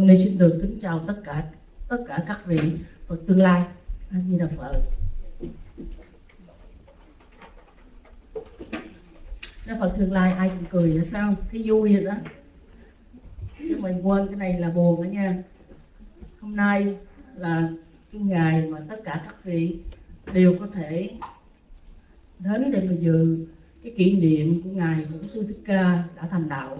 Con đi xin được kính chào tất cả các vị Phật tương lai. A Di Đà Phật. Nếu Phật tương lai ai cũng cười là sao? Thấy vui vậy đó. Chứ mình quên cái này là buồn đó nha. Hôm nay là cái ngày mà tất cả các vị đều có thể đến để mà dự cái kỷ niệm của Ngài Bổn Sư Thích Ca đã thành đạo.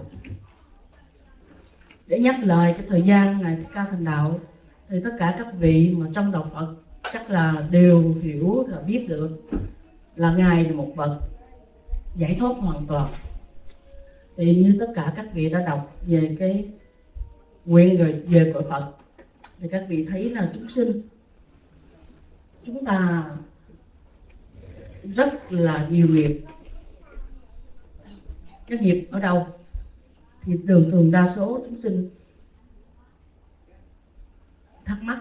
Để nhắc lại cái thời gian Ngài Thích Ca thành đạo thì tất cả các vị mà trong đạo Phật chắc là đều hiểu là biết được là Ngài là một bậc giải thoát hoàn toàn. Thì như tất cả các vị đã đọc về cái nguyện về cõi Phật thì các vị thấy là chúng sinh chúng ta rất là nhiều nghiệp. Cái nghiệp ở đâu? Thì thường đa số chúng sinh thắc mắc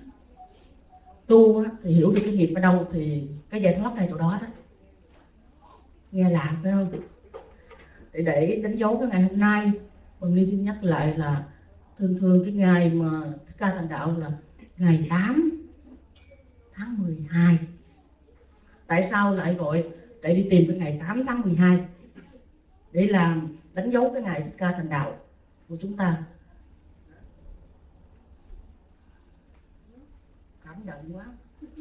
tu thì hiểu được cái nghiệp ở đâu thì cái giải thoát ngay chỗ đó đó. Nghe lạ phải không? Thì để đánh dấu cái ngày hôm nay, Bằng Ly xin nhắc lại là thường cái ngày mà Thích Ca thành đạo là ngày 8 tháng 12. Tại sao lại gọi để đi tìm cái ngày 8 tháng 12 để làm đánh dấu cái ngày Thích Ca thành đạo của chúng ta? Cảm động quá.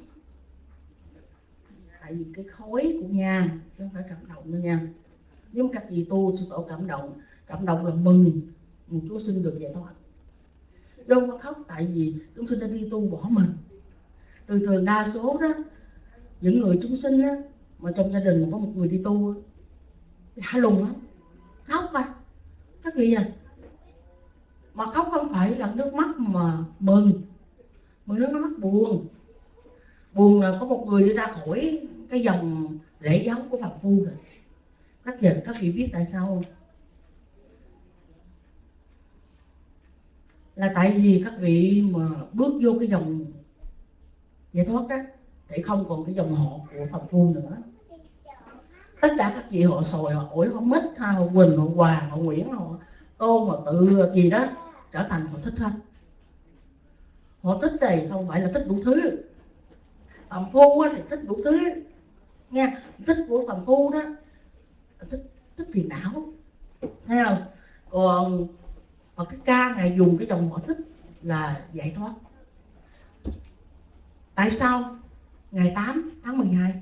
Tại vì cái khối của nhang chứ không phải cảm động nữa nha. Nếu các vị tu sư tổ cảm động là mừng một chúng sinh được giải thoát. Đâu có khóc tại vì chúng sinh đã đi tu bỏ mình. Thường đa số đó, những người chúng sinh đó, mà trong gia đình có một người đi tu thì hả lùng lắm, khóc à, các vị à. Mà khóc không phải là nước mắt mà mừng, mà nước mắt buồn. Buồn là có một người đi ra khỏi cái dòng lễ giáo của Phật phu rồi. Các vị biết tại sao không? Là tại vì các vị mà bước vô cái dòng giải thoát đó thì không còn cái dòng họ của Phật phu nữa. Tất cả các vị họ sồi, họ ổi, họ mít, họ Quỳnh, họ Hoàng, họ Nguyễn, họ Tôn, họ Tự gì đó trở thành họ thích hết. Họ thích này không phải là thích đủ thứ. Phàm phu thì thích đủ thứ nha. Thích của phàm phu đó thích phiền não, thấy không? Còn Phật Thích Ca Ngài dùng cái dòng họ thích là giải thoát. Tại sao ngày 8 tháng 12?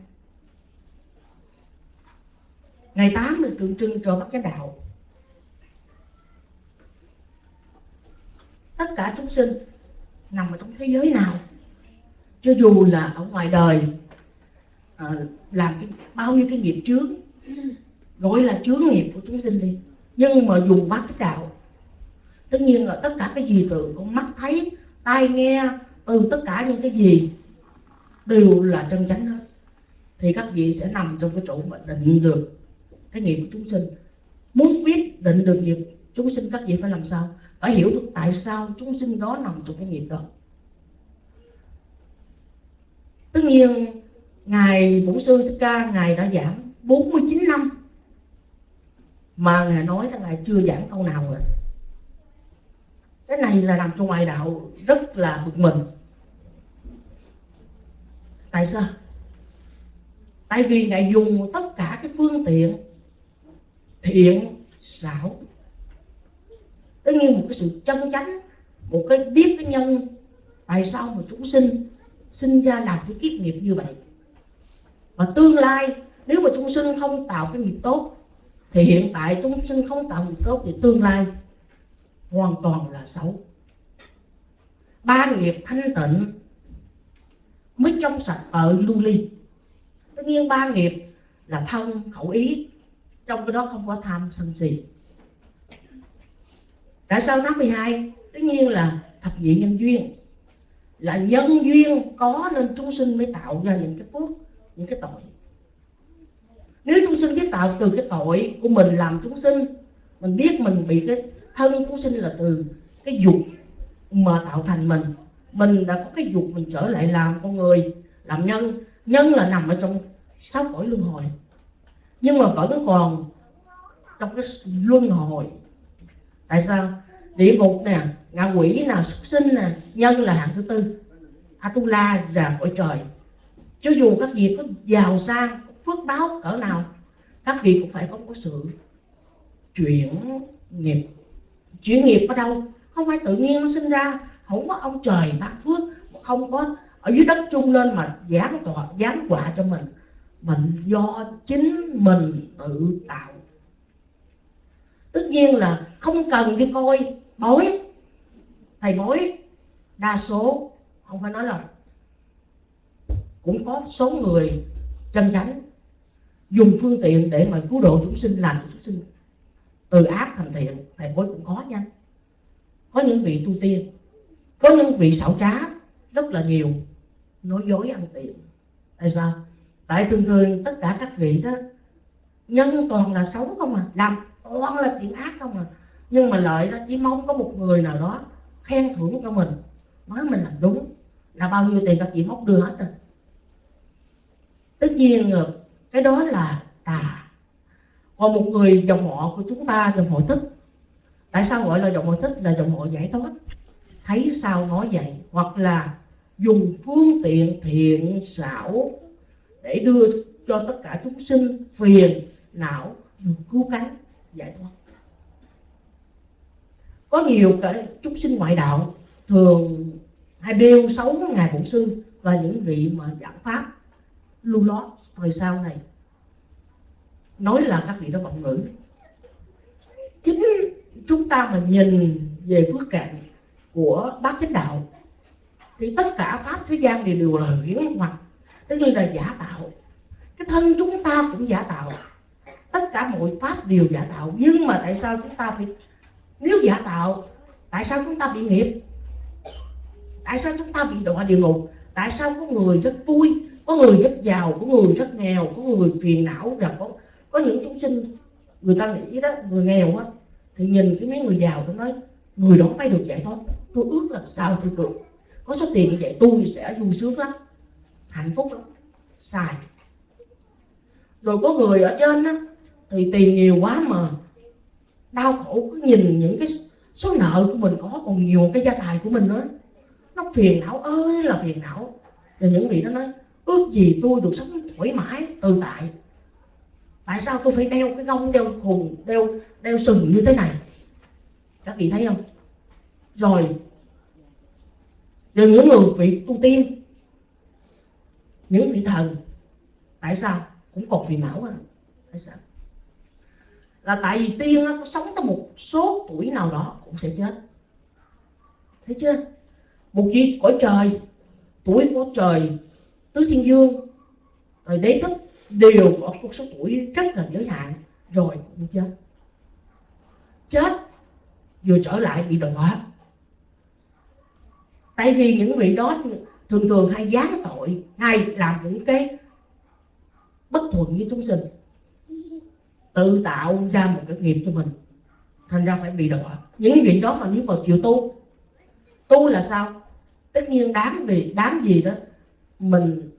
Ngày 8 được tượng trưng cho Bát Chánh Đạo. Tất cả chúng sinh nằm ở trong thế giới nào, cho dù là ở ngoài đời làm bao nhiêu cái nghiệp chướng, gọi là chướng nghiệp của chúng sinh đi, nhưng mà dùng Bát Chánh Đạo, tất nhiên là tất cả cái gì từ con mắt thấy, tai nghe, từ tất cả những cái gì đều là chân chánh hết, thì các vị sẽ nằm trong cái chỗ mà định được cái nghiệp của chúng sinh. Muốn biết định được nghiệp chúng sinh, các vị phải làm sao? Phải hiểu được tại sao chúng sinh đó nằm trong cái nghiệp đó. Tất nhiên Ngài Bổn Sư Thích Ca Ngài đã giảng 49 năm mà Ngài nói là Ngài chưa giảng câu nào rồi. Cái này là làm cho ngoại đạo rất là bực mình. Tại sao? Tại vì Ngài dùng tất cả cái phương tiện thiện xảo, tất nhiên một cái sự chân chánh, một cái biết cái nhân tại sao mà chúng sinh ra làm cái kiết nghiệp như vậy. Và tương lai nếu mà chúng sinh không tạo cái nghiệp tốt thì hiện tại chúng sinh không tạo nghiệp tốt thì tương lai hoàn toàn là xấu. Ba nghiệp thanh tịnh mới trong sạch lưu ly. Tất nhiên ba nghiệp là thân khẩu ý, trong cái đó không có tham sân si. Tại sao tháng 12? Tất nhiên là thập nhị nhân duyên, là nhân duyên có nên chúng sinh mới tạo ra những cái phước, những cái tội. Nếu chúng sinh biết tạo từ cái tội của mình làm chúng sinh, mình biết mình bị cái thân chúng sinh là từ cái dục mà tạo thành mình đã có cái dục, mình trở lại làm con người, làm nhân. Nhân là nằm ở trong 6 cõi luân hồi, nhưng mà vẫn còn trong cái luân hồi. Tại sao? Địa ngục nè, ngạ quỷ nè, súc sinh nè, nhân là hạng thứ tư, Atula là cõi trời. Cho dù các vị có giàu sang, phước báo cỡ nào, các vị cũng phải có một sự chuyển nghiệp. Chuyển nghiệp ở đâu? Không phải tự nhiên nó sinh ra, không có ông trời ban phước, không có ở dưới đất chung lên mà giáng họa cho mình do chính mình tự tạo. Tất nhiên là không cần đi coi bói, thầy bói đa số, không phải nói là, cũng có số người chân chánh dùng phương tiện để mà cứu độ chúng sinh, làm cho chúng sinh từ ác thành thiện. Thầy bói cũng có nha, có những vị tu tiên, có những vị xảo trá rất là nhiều, nói dối ăn tiền. Tại sao? Tại thường thường tất cả các vị đó nhân toàn là xấu không à, làm toàn là chuyện ác không à, nhưng mà lợi đó chỉ mong có một người nào đó khen thưởng cho mình, nói mình làm đúng, là bao nhiêu tiền các vị móc đưa hết rồi. Tất nhiên cái đó là tà. Còn một người dòng họ của chúng ta, dòng họ Thích, tại sao gọi là dòng họ Thích? Là dòng họ giải thoát, thấy sao nói vậy, hoặc là dùng phương tiện thiện xảo để đưa cho tất cả chúng sinh phiền não được cứu cánh giải thoát. Có nhiều cái chúng sinh ngoại đạo thường hay bêu xấu ngài bổn sư và những vị mà giảng pháp lưu lót thời sau này, nói là các vị đó vọng ngữ. Chính chúng ta mà nhìn về phước cạnh của bát chánh đạo thì tất cả pháp thế gian đều là huyễn hoặc, tức là giả tạo. Cái thân chúng ta cũng giả tạo, tất cả mọi pháp đều giả tạo. Nhưng mà tại sao chúng ta phải, nếu giả tạo, tại sao chúng ta bị nghiệp? Tại sao chúng ta bị đọa địa ngục? Tại sao có người rất vui, có người rất giàu, có người rất nghèo, có người phiền não, và có những chúng sinh người ta nghĩ đó, người nghèo á thì nhìn cái mấy người giàu, nó nói người đó phải được giải thoát, tôi ước làm sao tôi được có số tiền như vậy, tôi sẽ vui sướng lắm, hạnh phúc lắm. Sai. Rồi có người ở trên á thì tiền nhiều quá mà đau khổ, cứ nhìn những cái số nợ của mình có còn nhiều cái gia tài của mình nữa, nó phiền não ơi là phiền não. Rồi những vị đó nói ước gì tôi được sống thoải mái tự tại, tại sao tôi phải đeo cái gông, đeo khùng, đeo sừng như thế này? Các vị thấy không? Rồi những người vị tu tiên, những vị thần, tại sao cũng còn phiền não à? Tại sao? Là tại vì tiên có sống tới một số tuổi nào đó cũng sẽ chết. Thấy chưa? Một vị cõi trời, tuổi của trời tứ thiên dương, rồi đế thích đều có một số tuổi rất là giới hạn, rồi cũng chết. Chết vừa trở lại bị đọa. Tại vì những vị đó thường thường hay giáng tội, hay làm những cái bất thuận với chúng sinh, tự tạo ra một cái nghiệp cho mình, thành ra phải bị đọa. Những vị đó mà nếu mà chịu tu là sao? Tất nhiên đáng gì đó mình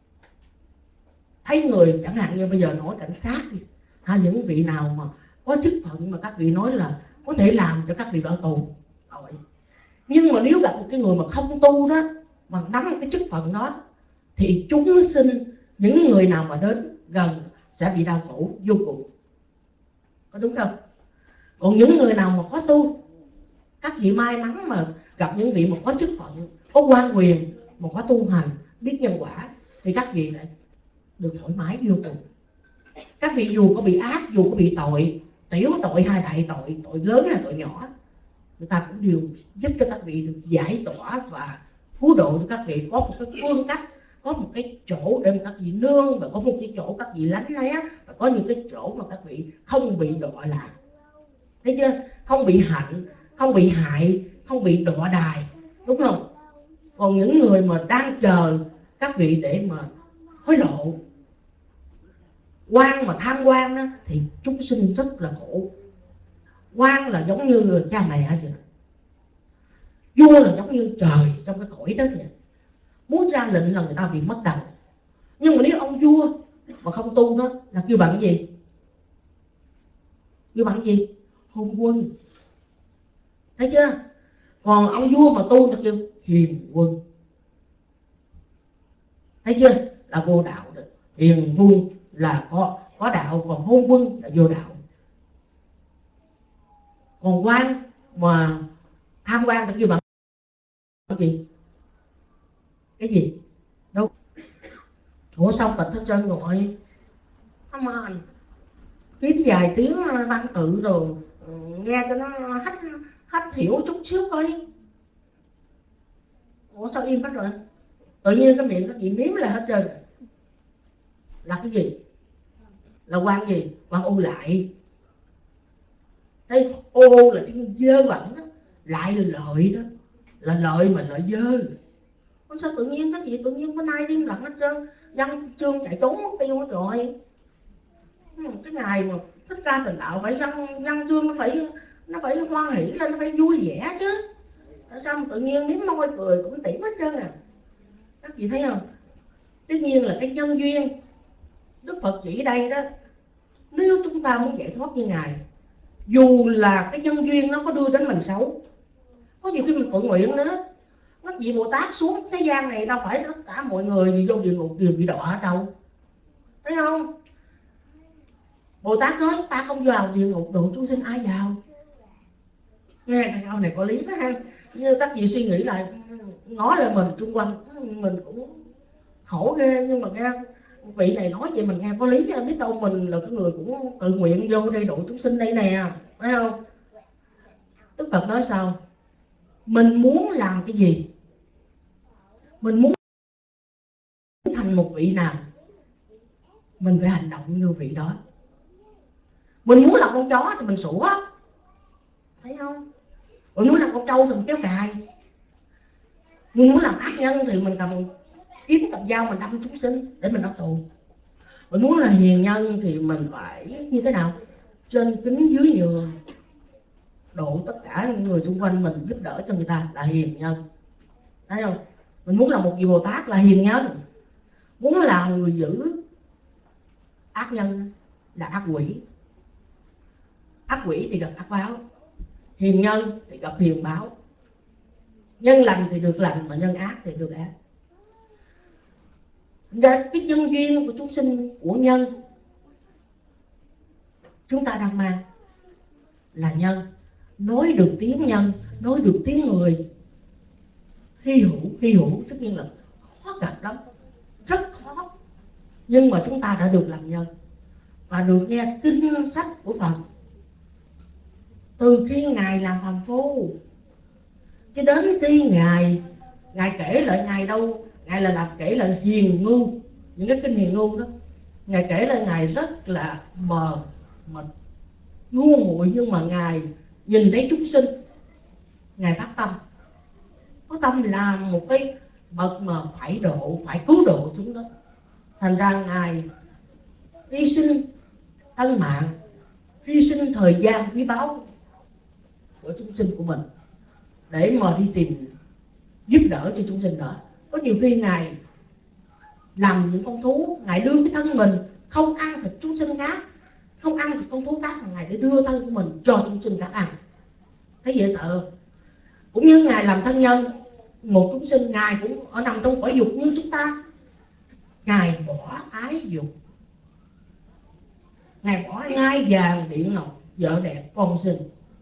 thấy người, chẳng hạn như bây giờ nói cảnh sát đi, hay những vị nào mà có chức phận mà các vị nói là có thể làm cho các vị đỡ tù. Nhưng mà nếu gặp một cái người mà không tu đó, mà nắm cái chức phận đó, thì chúng sinh, những người nào mà đến gần sẽ bị đau khổ vô cùng. Có đúng không? Còn những người nào mà có tu, các vị may mắn mà gặp những vị mà có chức phận, có quan quyền, mà có tu hành, biết nhân quả, thì các vị lại được thoải mái vô cùng. Các vị dù có bị ác, dù có bị tội, tiểu tội hay đại tội, tội lớn hay tội nhỏ, người ta cũng đều giúp cho các vị được giải tỏa và cứu độ cho các vị có một cái phương cách, có một cái chỗ để mà các vị nương, và có một cái chỗ các vị lánh né, và có những cái chỗ mà các vị không bị đọa lạc. Thấy chưa? Không bị hạnh, không bị hại, không bị đọa đài, đúng không? Còn những người mà đang chờ các vị để mà hối lộ, quan mà tham quan đó, thì chúng sinh rất là khổ. Quan là giống như cha mẹ vậy, vua là giống như trời trong cái cõi đó vậy. Muốn ra lệnh là người ta bị mất đầu. Nhưng mà nếu ông vua mà không tu đó là kêu bằng gì? Kêu bằng gì? Hôn quân. Thấy chưa? Còn ông vua mà tu ta kêu hiền quân. Thấy chưa? Là vô đạo rồi. Hiền vương là có đạo, còn hôn quân là vô đạo. Còn quan mà tham quan ta kêu bằng cái gì? Cái gì? Đâu? Ủa sao tịch hết trơn rồi? Come on. Kiếm vài tiếng văn tự rồi nghe cho nó hách hiểu chút xíu coi. Ủa sao im hết rồi? Tự nhiên cái miệng nó bị miếm lại hết trơn. Là cái gì? Là quan gì? Quan ô lại. Thấy ô là tiếng dơ bẩn đó, lại là lợi đó, là lợi mà lợi dơ. Không sao tự nhiên cái gì tự nhiên bữa nay im lặng hết trơn, văn chương chạy trốn mất tiêu hết rồi. Cái ngày mà Thích Ca Thành Đạo phải văn chương nó phải hoan hỷ lên, nó phải vui vẻ chứ. Tại sao mà tự nhiên miếng môi cười cũng tỉm hết trơn à? Các chị thấy không? Tất nhiên là cái nhân duyên Đức Phật chỉ đây đó. Nếu chúng ta muốn giải thoát như Ngài, dù là cái nhân duyên nó có đưa đến mình xấu, có nhiều khi mình tự nguyện nữa. Nó vị Bồ Tát xuống thế gian này đâu phải tất cả mọi người vô địa ngục đều bị đọa ở đâu, thấy không? Bồ Tát nói ta không vào địa ngục độ chúng sinh ai vào. Nghe cái câu này có lý đó ha. Như các vị suy nghĩ lại, ngó lại mình xung quanh mình cũng khổ ghê, nhưng mà nghe vị này nói vậy mình nghe có lý, biết đâu mình là cái người cũng tự nguyện vô đây độ chúng sinh đây nè, phải không? Đức Phật nói sao? Mình muốn làm cái gì, mình muốn thành một vị nào, mình phải hành động như vị đó. Mình muốn làm con chó thì mình sủa, thấy không? Mình muốn làm con trâu thì mình kéo cài. Mình muốn làm ác nhân thì mình cầm kiếm cầm dao mình đâm chúng sinh để mình đau tù. Mình muốn là hiền nhân thì mình phải như thế nào? Trên kính dưới nhường, độ tất cả những người xung quanh mình, giúp đỡ cho người ta là hiền nhân, thấy không? Mình muốn là một vị Bồ Tát là hiền nhân. Muốn là người giữ ác nhân là ác quỷ. Ác quỷ thì gặp ác báo, hiền nhân thì gặp hiền báo. Nhân lành thì được lành, mà nhân ác thì được ác. Ra cái nhân duyên của chúng sinh, của nhân chúng ta đang mang là nhân. Nói được tiếng nhân, nói được tiếng người hy hữu tất nhiên là khó gặp lắm, rất khó. Nhưng mà chúng ta đã được làm nhân và được nghe kinh sách của Phật từ khi Ngài làm phàm phu cho đến khi Ngài kể lại. Ngài đâu, Ngài là làm kể lại hiền ngưu, những cái kinh hiền ngưu đó. Ngài kể lại Ngài rất là mờ mịt, ngu muội, nhưng mà Ngài nhìn thấy chúng sinh, Ngài phát tâm, có tâm làm một cái bậc mà phải độ, phải cứu độ chúng đó. Thành ra Ngài hy sinh thân mạng, hy sinh thời gian quý báu của chúng sinh của mình để mà đi tìm giúp đỡ cho chúng sinh đó. Có nhiều khi Ngài làm những con thú, Ngài đưa cái thân mình không ăn thịt chúng sinh khác, không ăn thịt con thú khác, mà Ngài để đưa thân của mình cho chúng sinh khác ăn. Thấy dễ sợ. Cũng như Ngài làm thân nhân một chúng sinh, Ngài cũng ở nằm trong cõi dục như chúng ta. Ngài bỏ ái dục, Ngài bỏ ngai vàng điện ngọc, vợ đẹp con sinh.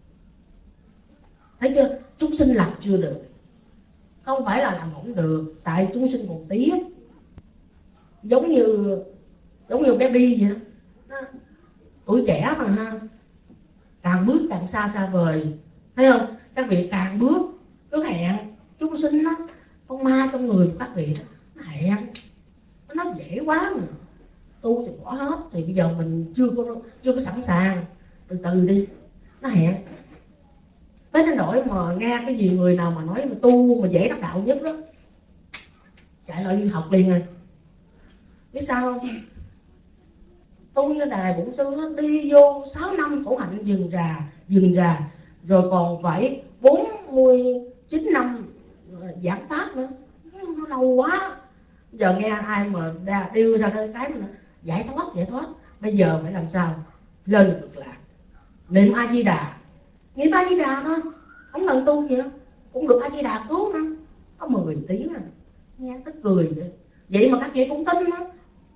Thấy chưa? Chúng sinh làm chưa được, không phải là làm không được, tại chúng sinh còn tiếc. Giống như bé Bi vậy đó. Tuổi trẻ mà ha, càng bước càng xa xa vời, thấy không? Các vị càng bước cứ hẹn chúng sinh đó, con ma trong người của các vị đó, nó hẹn, nó dễ quá mà. Tu thì bỏ hết, thì bây giờ mình chưa có sẵn sàng, từ từ đi, nó hẹn. Tới đến nỗi mà nghe cái gì người nào mà nói mà tu mà dễ đắc đạo nhất đó, chạy lại đi học liền rồi. Biết sao không? Tu như Đài Bổn Sư nó đi vô 6 năm khổ hạnh dừng rà, rồi còn phải 49 năm giảng pháp nữa, nó lâu quá. Giờ nghe ai mà đưa ra cái mà giải thoát, bây giờ phải làm sao lên cực lạc, niệm A Di Đà, niệm A Di Đà thôi, không cần tu gì đâu, cũng được A Di Đà cứu nữa, có 10 tiếng à, nghe tức cười vậy. Vậy mà các vị cũng tin đó.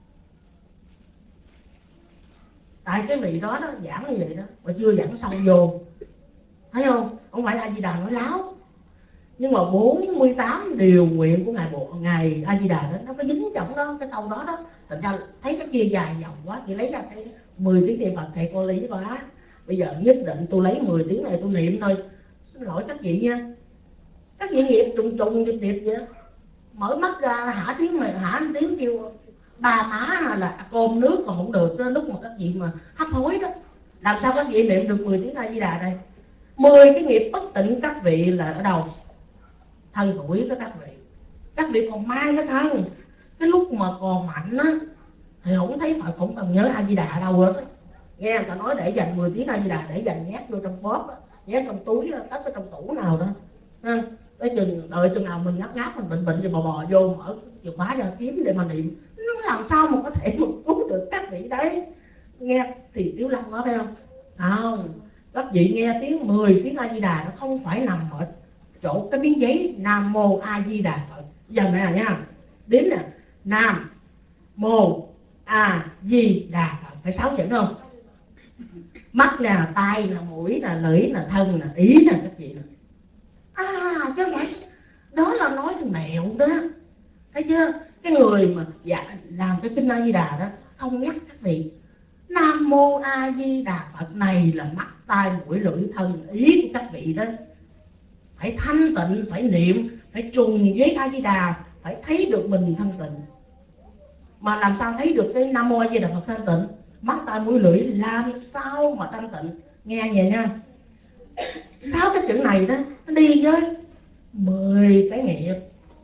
Tại cái vị đó đó giảng như vậy đó, mà chưa giảng xong vô, thấy không? Không phải A Di Đà nói láo, nhưng mà 48 điều nguyện của ngài A Di Đà đó nó có dính trong đó cái câu đó đó. Thành ra thấy cái kia dài dòng quá, chị lấy ra cái 10 tiếng niệm Phật thầy cô lý quá. Bây giờ nhất định tôi lấy 10 tiếng này tôi niệm thôi. Xin lỗi các vị nha, các vị nghiệp trùng trùng điệp điệp vậy, mở mắt ra hả tiếng kêu ba má là cơm nước còn không được. Lúc mà các vị mà hấp hối đó, làm sao các vị niệm được 10 tiếng A Di Đà đây? 10 cái nghiệp bất tịnh các vị là ở đâu? Thân tuổi của các vị còn mang cái thân. Cái lúc mà còn mạnh á thì không thấy Phật, không cần nhớ A Di Đà đâu hết á. Nghe người ta nói để dành 10 tiếng A Di Đà, để dành nhét vô trong bóp á, nhét trong túi á, cất ở trong tủ nào đó ha. Tới chừng đợi chừng nào mình ngáp mình bệnh rồi bò vô mở chìa khóa ra kiếm để mà niệm. Nó làm sao mà có thể mà cứu được các vị đấy? Nghe thì Tiếu Lâm nói phải không? Không, các vị nghe tiếng 10 tiếng A Di Đà nó không phải nằm ở chỗ cái miếng giấy Nam Mô A Di Đà Phật. Giờ này nha, đếm nè, Nam Mô A Di Đà Phật, phải 6 chữ không? Mắt nè, tai nè, mũi nè, lưỡi nè, thân nè, ý nè các chị nè. Chứ không phải đó là nói mẹo đó, thấy chưa? Cái người mà làm cái kinh A Di Đà đó không nhắc các vị Nam Mô A Di Đà Phật này là mắt tai mũi lưỡi thân ý của các vị đó. Phải thanh tịnh, phải niệm, phải trùng với A Di Đà, phải thấy được mình thanh tịnh. Mà làm sao thấy được cái Nam Mô A Di Đà Phật thanh tịnh? Mắt tai mũi lưỡi làm sao mà thanh tịnh? Nghe vậy nha, 6 cái chữ này đó nó đi với 10 cái nghiệp.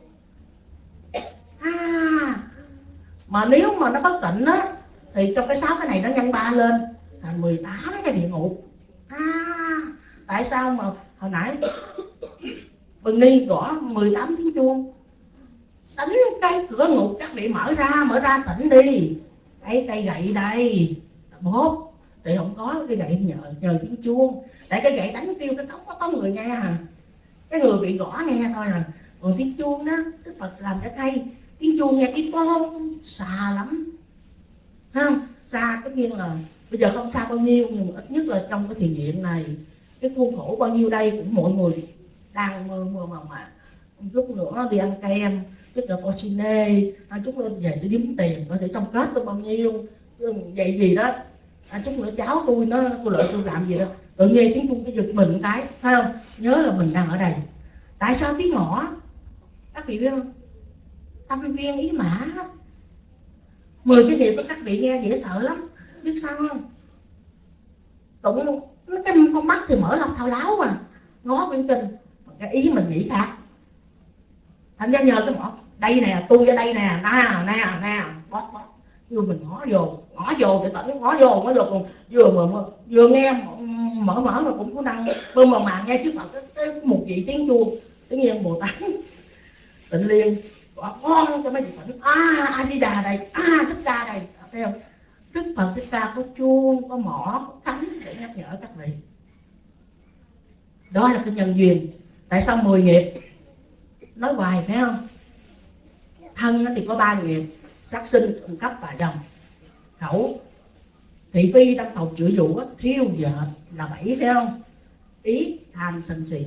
Mà nếu mà nó bất tịnh á thì trong cái 6 cái này nó nhân 3 lên thành 18 cái địa ngục. Tại sao mà hồi nãy Bình Ni gõ 18 tiếng chuông, đánh cái cửa ngục các vị mở ra tỉnh đi. Cây gậy đây bóp thì không có cái gậy nhờ tiếng chuông, tại cái gậy đánh kêu cái cốc có người nghe à, cái người bị gõ nghe thôi à. Còn tiếng chuông đó Đức Phật làm cho hay, tiếng chuông nghe cái con xa lắm, thấy không? Xa tất nhiên là bây giờ không xa bao nhiêu, nhưng mà ít nhất là trong cái thiền viện này cái khuôn khổ bao nhiêu đây cũng mọi người đang mơ mà chút nữa đi ăn kem, chút nữa Fortune, chút nữa về tôi đếm tiền có thể trong kết tôi bao nhiêu vậy gì đó, chút nữa cháu tôi lợi tôi làm gì đó, tự nghe tiếng chuông cái giật mình cái, phải không? Nhớ là mình đang ở đây. Tại sao tiếng mõ các vị biết không? Tâm viên ý mã. 10 cái điều của các vị nghe dễ sợ lắm, biết sao không? Tụng cái con mắt thì mở lòng thao láo mà ngó quyển kinh, cái ý mình nghĩ khác. Thành ra nhờ cái mỏ đây nè, tôi ở đây nè, nè bóp chưa mình ngó vô để tỉnh, ngó vô còn vừa nghe mở mà cũng có năng mà nghe trước Phật cái một vị tiếng chuông, tiếng nhiên Bồ Tát Tịnh Liên gọi con cho mấy vị tỉnh. A Di Đà đây, Thích Ca đây, thấy không? Đức Phật Thích Ca có chuông, có mỏ, có cánh để nhắc nhở các vị. Đó là cái nhân duyên. Tại sao 10 nghiệp? Nói hoài phải không? Thân thì có 3 nghiệp: sát sinh, trộm cắp và dâm. Khẩu thị phi, đâm thọc, chửi rủa, thiêu dệt là 7 phải không? Ý tham sân si.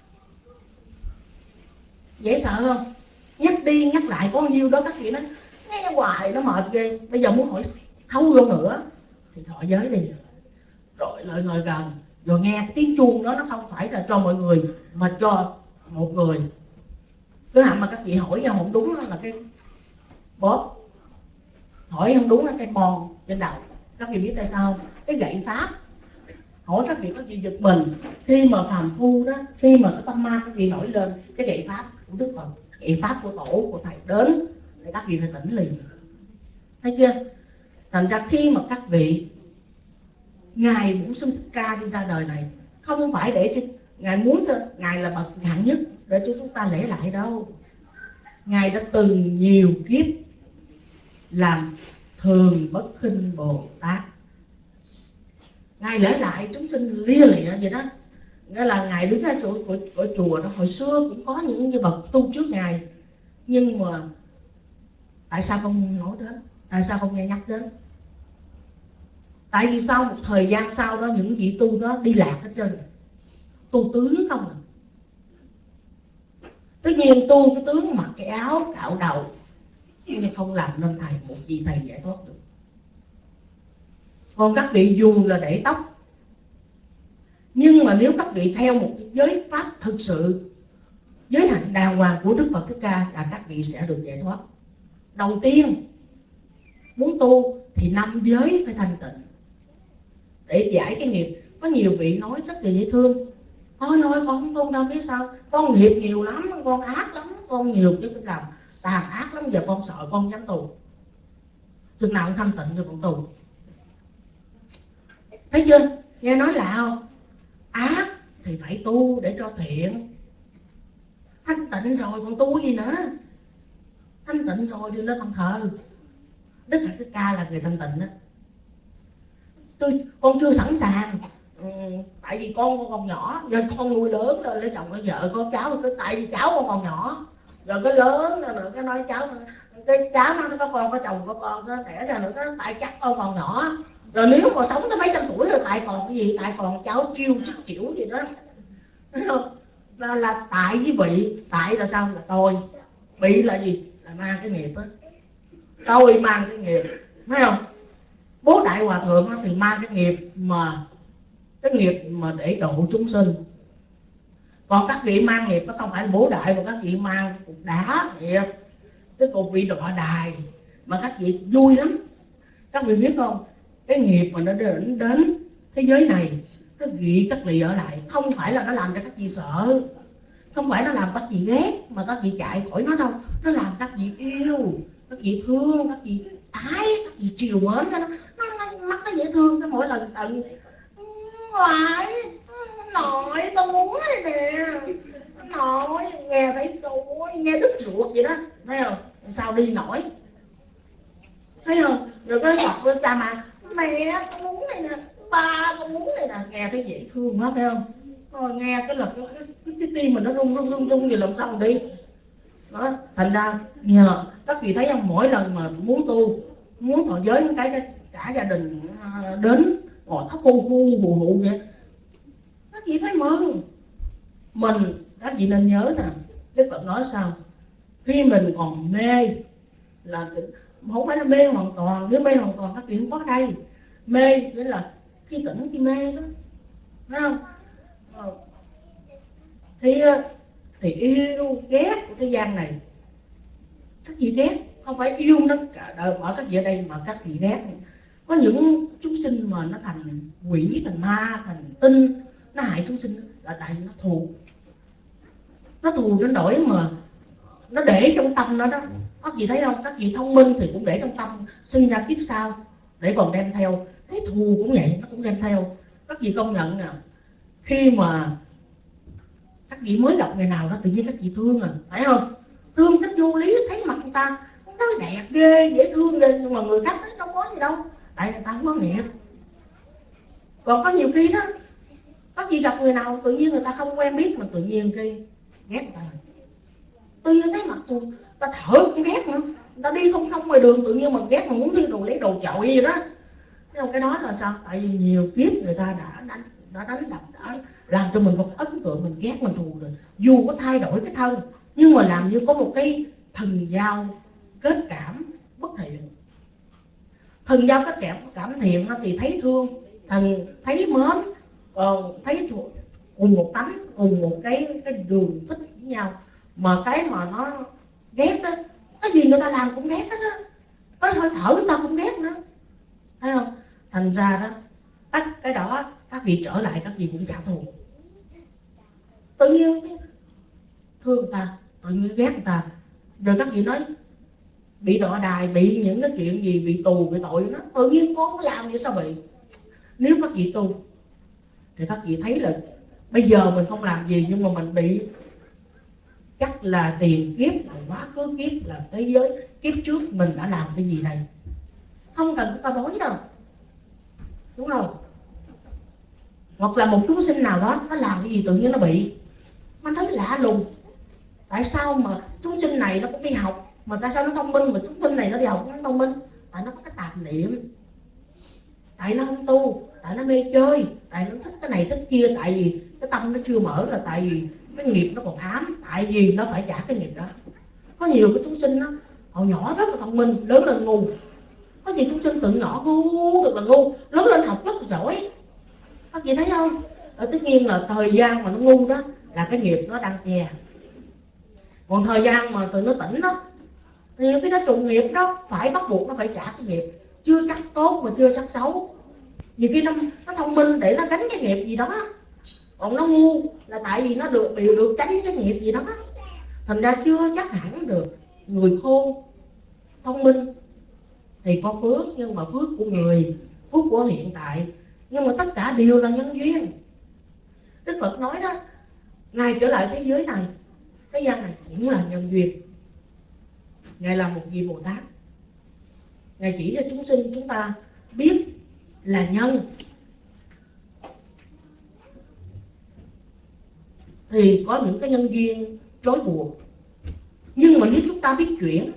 Dễ sợ không? Nhắc đi nhắc lại có nhiêu đó các vị nói nghe hoài nó mệt ghê. Bây giờ muốn hỏi thấu luôn nữa thì thọ giới đi, rồi lại ngồi gần rồi nghe cái tiếng chuông đó, nó không phải là cho mọi người mà cho một người. Cứ hẳn mà các vị hỏi nhau không đúng là cái bóp, hỏi không đúng là cái bòn trên đầu. Các vị biết tại sao không? Cái gậy pháp. Hỏi các vị có gì giật mình khi mà phàm phu đó, khi mà cái tâm ma các vị nổi lên, cái gậy pháp của Đức Phật, gậy pháp của tổ của thầy đến để các vị phải tỉnh liền. Thấy chưa? Thành ra khi mà các vị Ngài Bổn Sư Thích Ca đi ra đời này không phải để cho Ngài muốn cho Ngài là bậc hạng nhất để cho chúng ta lễ lại đâu. Ngài đã từng nhiều kiếp làm thường bất khinh Bồ Tát. Ngài lễ lại chúng sinh lia lịa vậy đó. nghĩa là ngài đứng ở chỗ của chùa đó, hồi xưa cũng có những bậc tu trước ngài, nhưng mà tại sao không nói đến, tại sao không nghe nhắc đến? Tại vì sau một thời gian sau đó những vị tu đó đi lạc hết trơn, tu tướng không à. Tất nhiên tu cái tướng mặc cái áo cạo đầu nhưng không làm nên thầy một vị thầy giải thoát được. Còn các vị dù là để tóc, nhưng mà nếu các vị theo một cái giới pháp thực sự, giới hạnh đàng hoàng của Đức Phật Thích Ca, là các vị sẽ được giải thoát. Đầu tiên muốn tu thì 5 giới phải thanh tịnh để giải cái nghiệp. Có nhiều vị nói rất là dễ thương: thôi con không tu đâu, biết sao, con nghiệp nhiều lắm, con ác lắm, con nhiều chứ cái làm tàn ác lắm, giờ con sợ con dám tu. Chừng nào con thanh tịnh rồi con tu. Thấy chưa? Nghe nói lạ không? Ác thì phải tu để cho thiện. Thanh tịnh rồi còn tu gì nữa? Thanh tịnh rồi thì lên bàn thờ. Đức Phật Thích Ca là người thanh tịnh đó. Con chưa sẵn sàng, tại vì con còn nhỏ, giờ con nuôi lớn rồi, lấy chồng lấy vợ có cháu, tại vì cháu con còn nhỏ, rồi cái lớn rồi cái nói cháu, cái cháu nó có con có chồng có con, nó đẻ ra nữa, tại chắc con còn nhỏ. Rồi nếu mà sống tới mấy trăm tuổi rồi tại còn cái gì, tại còn cháu chiêu sức chịu gì đó, thấy không? Là tại với bị. Tại là sao? Là tôi. Bị là gì? Là mang cái nghiệp á. Tôi mang cái nghiệp, thấy không? Bố Đại Hòa Thượng thì mang cái nghiệp mà để độ chúng sinh. Còn các vị mang nghiệp nó không phải là bố đại, mà các vị mang cục đá nghiệp, cái cục vị đọa đài, mà các vị vui lắm. Các vị biết không, cái nghiệp mà nó đến thế giới này, nó ghi các vị ở lại, không phải là nó làm cho các vị sợ, không phải nó làm các vị ghét mà các vị chạy khỏi nó đâu. Nó làm các vị yêu, các vị thương, các vị ái, các vị chiều mến. Nó mắt nó dễ thương. Cái mỗi lần tận ngoại nội con muốn này nè, nội nghe thấy tôi nghe đứt ruột vậy đó, thấy không? Sao đi nổi, thấy không? Rồi cái gặp với cha mẹ con muốn này nè, ba con muốn này nè, nghe thấy dễ thương quá, phải không? Rồi nghe cái là cái tim mình nó rung gì làm sao mà đi đó. Thành ra nhờ các vị thấy không, mỗi lần mà muốn tu, muốn thọ giới cái cả gia đình đến ngồi thấp hu hù vậy, các vị phải mừng. Mình, các vị nên nhớ nè, Đức Phật nói sao, khi mình còn mê là không phải là mê hoàn toàn. Nếu mê hoàn toàn các vị không có đây. Mê nghĩa là khi tỉnh khi mê đó, phải không? Thì yêu ghét của thế gian này, các vị ghét, không phải yêu nó cả đời ở các vị ở đây, mà các vị ghét. Có những chúng sinh mà nó thành quỷ, thành ma, thành tinh, nó hại chúng sinh là tại nó thù. Nó thù đến nỗi mà nó để trong tâm nó đó. Các vị thấy không, các vị thông minh thì cũng để trong tâm, sinh ra kiếp sau để còn đem theo. Cái thù cũng vậy, nó cũng đem theo. Các vị công nhận nè, khi mà các vị mới gặp người nào đó, tự nhiên các vị thương phải không? Thương cách vô lý, thấy mặt người ta nó đẹp ghê, dễ thương ghê, nhưng mà người khác thấy đâu có gì đâu, tại người ta không có nghiệp. Còn có nhiều khi đó, các vị gặp người nào tự nhiên người ta không quen biết, mà tự nhiên cái ghét người ta, tự nhiên thấy mặt tôi ta thở cũng ghét nữa. Người ta đi không ngoài đường tự nhiên mà ghét, mà muốn đi đồ lấy đồ chọi gì đó. Nhưng cái đó là sao? Tại vì nhiều kiếp người ta đã đánh đập, đã làm cho mình một ấn tượng, mình ghét, mình thù rồi. Dù có thay đổi cái thân, nhưng mà làm như có một cái thần giao kết cảm bất thiện. Thần giao kết cảm thiện thì thấy thương, thần thấy mến, còn thấy cùng một tánh, cùng một cái đường thích với nhau. Mà cái mà nó ghét đó, cái gì người ta làm cũng ghét hết á, cái hơi thở người ta cũng ghét nữa, thấy không? Thành ra đó, tắt cái đó, các vị trở lại các vị cũng trả thù. Tự nhiên thương người ta, tự nhiên ghét người ta. Rồi các vị nói bị đọa đài, bị những cái chuyện gì, bị tù, bị tội, nó tự nhiên con có làm vậy sao bị. Nếu các vị tu thì các vị thấy là bây giờ mình không làm gì, nhưng mà mình bị chắc là tiền kiếp, là quá khứ kiếp, là thế giới kiếp trước mình đã làm cái gì này, không cần chúng ta nói đâu, đúng không? hoặc là một chúng sinh nào đó nó làm cái gì tự nhiên nó bị, nó thấy lạ lùng. Tại sao mà chúng sinh này nó cũng đi học mà tại sao nó thông minh, mà chúng sinh này nó đi học nó thông minh? Tại nó có cái tạp niệm, tại nó không tu, tại nó mê chơi, tại nó thích cái này thích kia, tại vì cái tâm nó chưa mở, là tại vì cái nghiệp nó còn ám, tại vì nó phải trả cái nghiệp đó. Có nhiều cái chúng sinh đó, hồi nhỏ rất là thông minh, lớn lên ngu. Có nhiều chúng sinh từ nhỏ ngu, thật là ngu, lớn lên học rất là giỏi. Các chị thấy không? Tất nhiên là thời gian mà nó ngu đó là cái nghiệp nó đang che. Còn thời gian mà từ nó tỉnh đó thì cái nó trùng nghiệp đó, phải bắt buộc nó phải trả cái nghiệp. Chưa chắc tốt mà chưa chắc xấu. Nhiều khi nó thông minh để nó gánh cái nghiệp gì đó, còn nó ngu là tại vì nó được tránh cái nghiệp gì đó. Thành ra chưa chắc hẳn được. Người khôn thông minh thì có phước, nhưng mà phước của người, phước của hiện tại, nhưng mà tất cả đều là nhân duyên. Đức Phật nói đó, Ngài trở lại thế giới này, thế gian này cũng là nhân duyên. Ngài là một vị Bồ Tát, Ngài chỉ cho chúng sinh chúng ta biết là nhân thì có những cái nhân duyên trói buộc. Nhưng mà nếu chúng ta biết chuyển,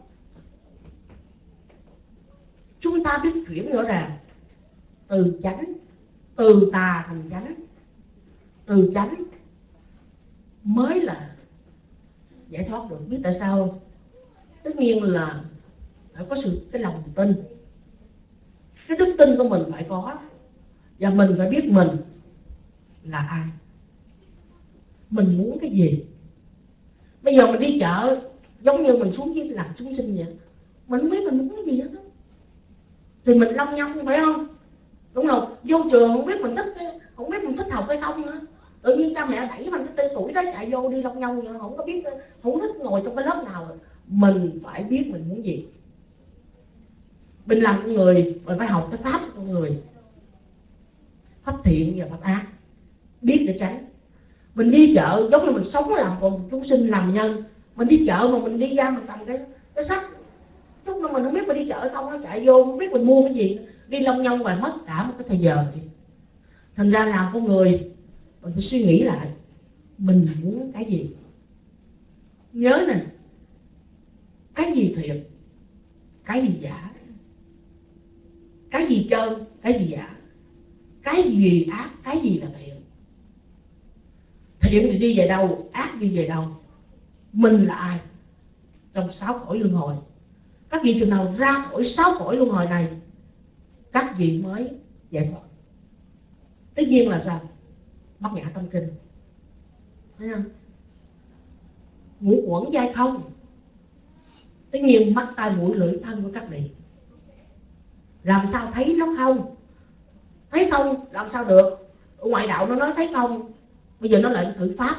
chúng ta biết chuyển rõ ràng, từ chánh, từ tà thành chánh, từ chánh mới là giải thoát được. Biết tại sao không? Tất nhiên là phải có cái lòng tin. Cái đức tin của mình phải có, và mình phải biết mình là ai, mình muốn cái gì. Bây giờ mình đi chợ, giống như mình xuống dưới làm chúng sinh vậy, mình không biết mình muốn cái gì hết đó, thì mình lông nhông, phải không? Đúng không? Vô trường không biết mình thích học hay không nữa, tự nhiên cha mẹ đẩy mình cái tuổi đó chạy vô đi lông nhông, không có biết, không thích ngồi trong cái lớp nào. Mình phải biết mình muốn gì. Mình làm con người, mình phải học cái pháp của con người, pháp thiện và pháp ác, biết để tránh. Mình đi chợ giống như mình sống làm còn chúng sinh làm nhân. Mình đi chợ mà mình đi ra mình cầm cái sách, lúc nào mình không biết mình đi chợ không, nó chạy vô không biết mình mua cái gì, đi lông nhông và mất cả một cái thời giờ. Thành ra làm con người mình phải suy nghĩ lại mình muốn cái gì. Nhớ nè, cái gì thiệt, cái gì giả, cái gì trơn, cái gì giả, cái gì ác, cái gì là thiện. Thiện thì đi về đâu, ác đi về đâu. Mình là ai trong 6 cõi luân hồi? Các vị chừng nào ra khỏi 6 cõi luân hồi này, các vị mới giải thoát. Tất nhiên là sao? Bát Nhã Tâm Kinh, thấy không? Ngũ uẩn giai không. Tất nhiên mắt tai mũi lưỡi thân của các vị làm sao thấy nó không? Thấy không làm sao được? Ở ngoại đạo nó nói thấy không, bây giờ nó lại thử pháp.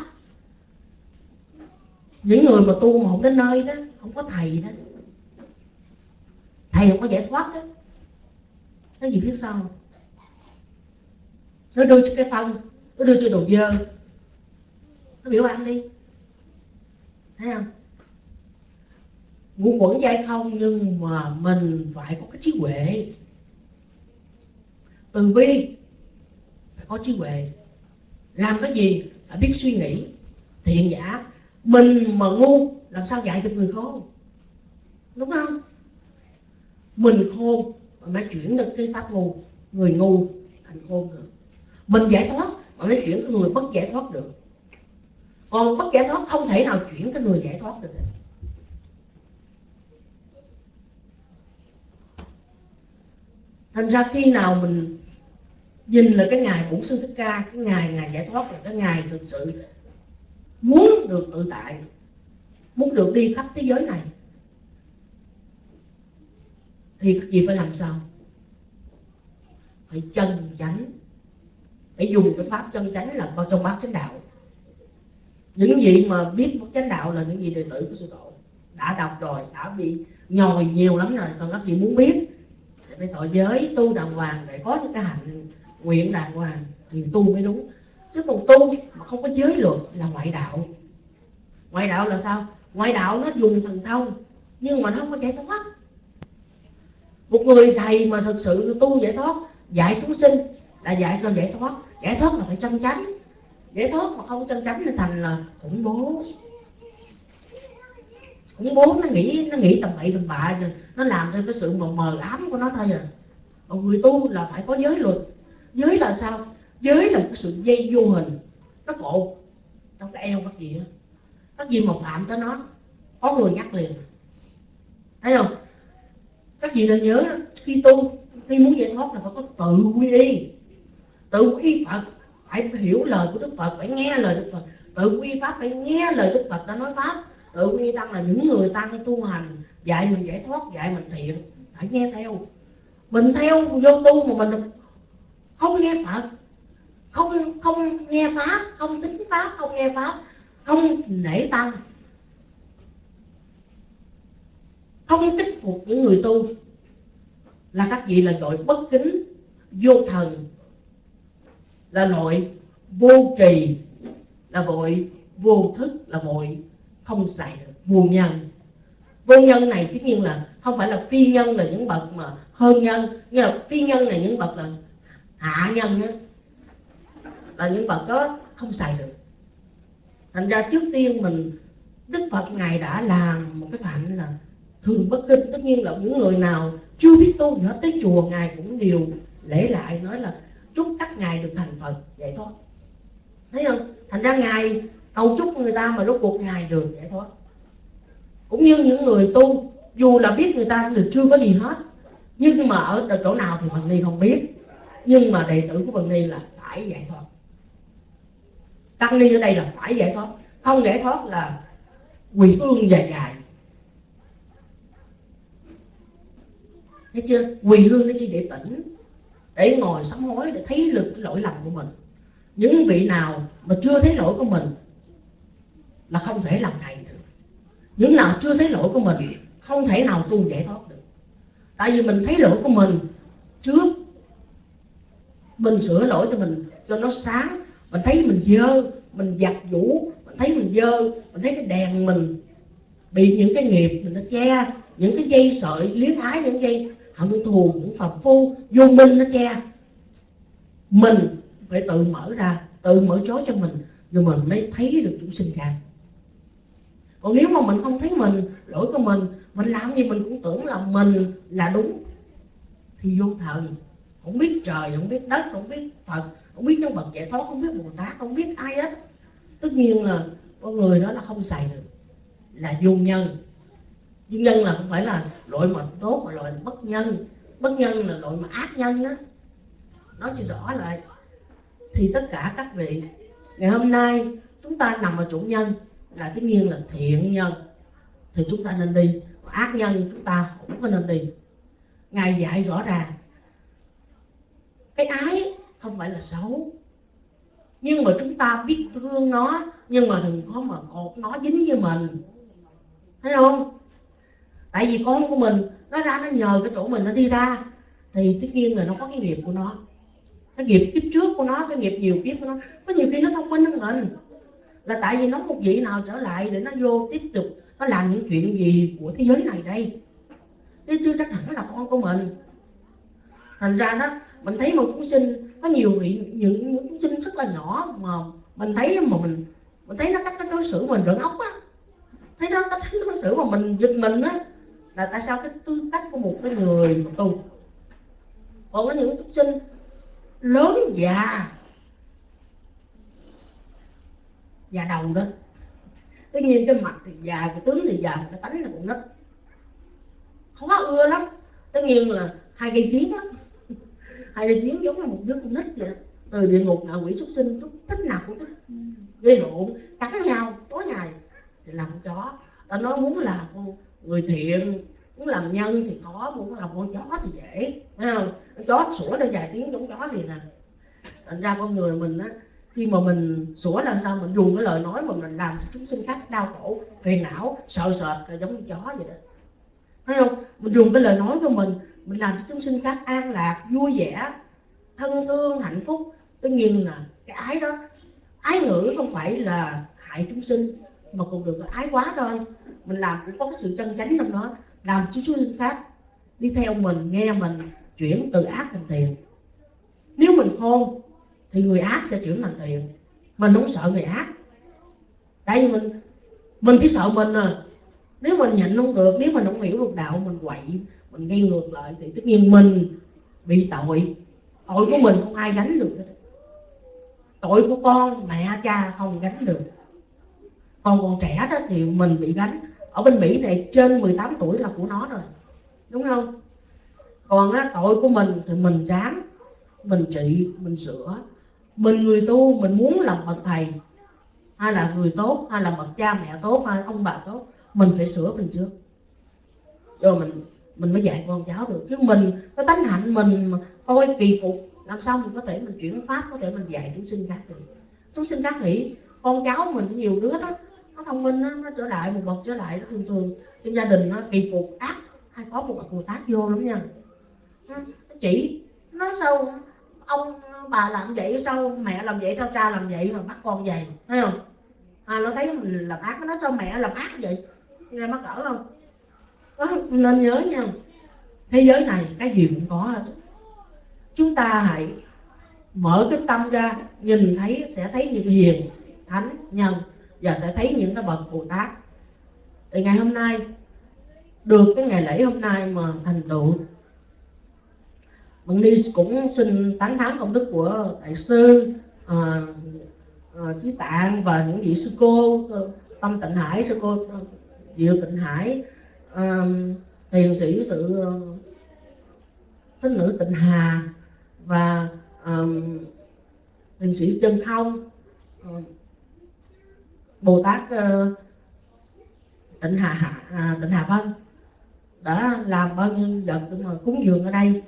Những người mà tu mà không đến nơi đó, không có thầy đó, thầy không có giải thoát đó, cái gì biết sao không? Nó đưa cho cái phân, nó đưa cho đồ dơ, nó biểu ăn đi, thấy không? Ngũ uẩn giai không, nhưng mà mình phải có cái trí huệ, từ bi, phải có trí huệ. Làm cái gì phải biết suy nghĩ, thiện giả. Mình mà ngu làm sao dạy cho người khôn, đúng không? Mình khôn mà mới chuyển được cái pháp ngu, người ngu thành khôn được. Mình giải thoát mà mới chuyển cái người bất giải thoát được. Còn bất giải thoát không thể nào chuyển cái người giải thoát được. Thành ra khi nào mình nhìn là cái ngày Bổn Sư Thích Ca, cái ngày giải thoát là cái ngày thực sự muốn được tự tại, muốn được đi khắp thế giới này, thì các vị phải làm sao? Phải chân chánh, phải dùng cái pháp chân chánh là vào trong bát chánh đạo. Những gì mà biết bát chánh đạo là những gì đệ tử của Sư Tổ đã đọc rồi, đã bị nhồi nhiều lắm rồi. Còn các vị muốn biết thì phải thọ giới, tu đàng hoàng để có những cái hạnh nguyện đàng hoàng thì tu mới đúng. Chứ còn tu mà không có giới luật là ngoại đạo. Ngoại đạo là sao? Ngoại đạo nó dùng thần thông nhưng mà nó không có giải thoát. Một người thầy mà thực sự tu giải thoát, dạy chúng sinh là dạy cho giải thoát. Giải thoát là phải chân chánh, giải thoát mà không chân chánh thì thành là khủng bố. Khủng bố nó nghĩ tầm bậy tầm bạ, nó làm cho cái sự mờ ám của nó thôi à. Còn người tu là phải có giới luật. Giới là sao? Giới là cái sự dây vô hình, nó cột trong cái eo các gì á. Các gì mà phạm tới nó, có người nhắc liền, thấy không? Các vị nên nhớ, khi tu, khi muốn giải thoát là phải có tự quy y. Tự quy y Phật, phải hiểu lời của Đức Phật, phải nghe lời Đức Phật. Tự quy y Pháp, phải nghe lời Đức Phật đã nói Pháp. Tự quy y Tăng là những người Tăng tu hành, dạy mình giải thoát, dạy mình thiện, phải nghe theo. Mình theo vô tu mà mình không nghe Phật, không nghe Pháp, không tính Pháp, không nghe Pháp, không nể Tăng, không trích phục những người tu, là các vị là loại bất kính, vô thần, là loại vô trì, là loại vô thức, là loại không xài được, vô nhân. Vô nhân này tất nhiên là không phải là phi nhân, là những bậc mà hơn nhân, nhưng là phi nhân là những bậc là hạ nhân á, là những bậc đó không xài được. Thành ra trước tiên mình, Đức Phật Ngài đã làm một cái phạm là thường bất kinh. Tất nhiên là những người nào chưa biết tu gì hết, tới chùa Ngài cũng đều lễ lại nói là chúc các Ngài được thành Phật giải thoát. Thấy không? Thành ra Ngài cầu chúc người ta mà rốt cuộc Ngài được giải thoát. Cũng như những người tu, dù là biết người ta là chưa có gì hết, nhưng mà ở chỗ nào thì Bằng Ni không biết, nhưng mà đệ tử của Bằng Ni là phải giải thoát. Tăng ni ở đây là phải giải thoát, không giải thoát là quỳ hương dài dài. Thấy chưa? Quỳ hương để chi? Để tỉnh, để ngồi sám hối, để thấy được cái lỗi lầm của mình. Những vị nào mà chưa thấy lỗi của mình là không thể làm thầy được. Những nào chưa thấy lỗi của mình không thể nào tu giải thoát được. Tại vì mình thấy lỗi của mình trước, mình sửa lỗi cho mình cho nó sáng. Mình thấy mình dơ, mình giặt vũ, mình thấy mình dơ, mình thấy cái đèn mình bị những cái nghiệp mình nó che, những cái dây sợi luyến ái, những dây hận thù, những phàm phu vô minh nó che. Mình phải tự mở ra, tự mở trói cho mình, rồi mình mới thấy được chúng sinh khác. Còn nếu mà mình không thấy mình, lỗi của mình làm gì mình cũng tưởng là mình là đúng, thì vô thần, không biết trời, không biết đất, không biết Phật, không biết những bậc giải thoát, không biết Bồ Tát, không biết ai hết. Tất nhiên là con người đó là không xài được, là vô nhân. Vô nhân là không phải là loại mà tốt, mà loại bất nhân. Bất nhân là loại mà ác nhân đó. Nói cho rõ lại. Thì tất cả các vị, ngày hôm nay chúng ta nằm ở chỗ nhân, là tất nhiên là thiện nhân thì chúng ta nên đi, ác nhân chúng ta không có nên đi. Ngài dạy rõ ràng, cái ái không phải là xấu, nhưng mà chúng ta biết thương nó, nhưng mà đừng có mà cột nó dính với mình, thấy không? Tại vì con của mình nó ra, nó nhờ cái chỗ mình nó đi ra, thì tất nhiên là nó có cái nghiệp của nó, cái nghiệp kiếp trước của nó, cái nghiệp nhiều kiếp của nó. Có nhiều khi nó thông minh hơn mình, là tại vì nó một vị nào trở lại để nó vô tiếp tục nó làm những chuyện gì của thế giới này đây, chứ chưa chắc hẳn là con của mình. Thành ra đó, mình thấy một chúng sinh có nhiều vị, những chúng sinh rất là nhỏ mà mình thấy, mà mình thấy nó cách nó đối xử mình rợn ốc á, thấy nó cách nó đối xử mà mình giật mình á, là tại sao cái tư cách của một cái người mà tu. Còn có những chúng sinh lớn già đầu đó, tất nhiên cái mặt thì già, cái tướng thì già, cái tánh là cũng nít, khó ưa lắm. Tất nhiên là hai cây chiến lắm. Hai cây chiến giống như một đứa con nít vậy. Từ địa ngục ngạ quỷ súc sinh, thích nào cũng thích gây lộn, cắn nhau tối ngày. Thì làm con chó, ta nói muốn làm con người thiện, muốn làm nhân thì khó, muốn làm con chó thì dễ, thấy không? Con chó sủa ra vài tiếng giống chó liền nè. Thành ra con người mình á, khi mà mình sủa làm sao, mình dùng cái lời nói mà mình làm cho chúng sinh khác đau khổ, phiền não, sợ sệt, giống như chó vậy đó, thấy không? Mình dùng cái lời nói của mình làm cho chúng sinh khác an lạc, vui vẻ, thân thương, hạnh phúc. Tất nhiên là cái ái đó, ái ngữ không phải là hại chúng sinh, mà còn được ái quá thôi. Mình làm cũng có cái sự chân chánh trong đó, làm cho chúng sinh khác đi theo mình, nghe mình, chuyển từ ác thành thiện. Nếu mình khôn thì người ác sẽ chuyển thành thiện. Mình không sợ người ác, tại vì mình chỉ sợ mình à. Nếu mình nhận không được, nếu mình không hiểu được đạo, mình quậy, mình gây ngược lại thì tất nhiên mình bị tội. Tội của mình không ai gánh được. Tội của con mẹ cha không gánh được. Còn trẻ đó thì mình bị gánh. Ở bên Mỹ này trên 18 tuổi là của nó rồi, đúng không? Còn tội của mình thì mình ráng, mình trị, mình sửa. Mình người tu, mình muốn làm bậc thầy hay là người tốt, hay là bậc cha mẹ tốt, hay ông bà tốt, mình phải sửa mình trước, rồi mình mới dạy con cháu được. Chứ mình có tánh hạnh mình mà coi kỳ cục, làm sao mình có thể mình chuyển pháp, có thể mình dạy chúng sinh khác được. Chúng sinh khác nghĩ con cháu mình nhiều đứa đó, nó thông minh, nó trở lại một bậc trở lại, nó thường thường trong gia đình nó kỳ cục ác, hay có một bậc Bồ Tát vô lắm nha. Nó chỉ nó sao ông bà làm vậy, sao mẹ làm vậy, sao cha làm vậy mà bắt con vậy, thấy không? Nó thấy mình làm ác, nó nói sao mẹ làm ác vậy, nghe mắc cỡ không? Nên nhớ nha, thế giới này cái gì cũng có hết. Chúng ta hãy mở cái tâm ra, nhìn thấy sẽ thấy những hiền thánh nhân, và sẽ thấy những cái bậc Bồ Tát. Thì ngày hôm nay được cái ngày lễ hôm nay mà thành tựu, Bằng Ni cũng xin tán thán công đức của đại sư Chí Tạng và những vị sư cô Tâm Tịnh Hải, sư cô Diệu Tịnh Hải, thiền sĩ sự Thích Nữ Tịnh Hà, và thiền sĩ Chân Không, Bồ Tát Tịnh Hà Vân đã làm bao nhiêu vật mà cúng dường ở đây.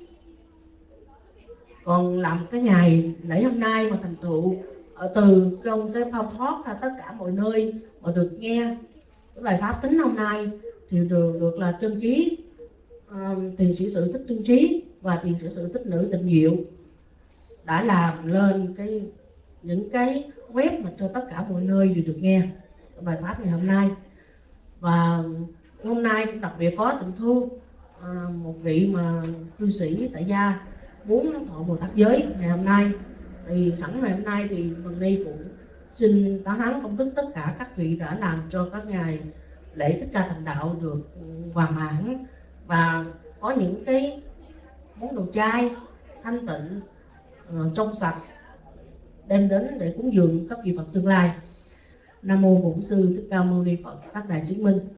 Còn làm cái ngày lễ hôm nay mà thành tựu từ trong cái phao thoát ra tất cả mọi nơi mà được nghe cái bài pháp tính hôm nay, thì được là Chân Trí, thiền sĩ sự Thích Chân Trí và thiền sĩ sự Thích Nữ Tịnh Diệu đã làm lên những cái web mà cho tất cả mọi nơi đều được nghe cái bài pháp ngày hôm nay. Và hôm nay cũng đặc biệt có Tịnh Thu, một vị mà cư sĩ tại gia muốn thọ Bồ Tát giới ngày hôm nay. Thì sẵn ngày hôm nay thì Bằng Ni cũng xin tán thán công đức tất cả các vị đã làm cho các ngày lễ Thích Ca Thành Đạo được hòa mãn, và có những cái món đồ chay thanh tịnh trong sạch đem đến để cúng dường các vị Phật tương lai. Nam mô Bổn Sư Thích Ca Mâu Ni Phật. Tác Đại Chứng Minh.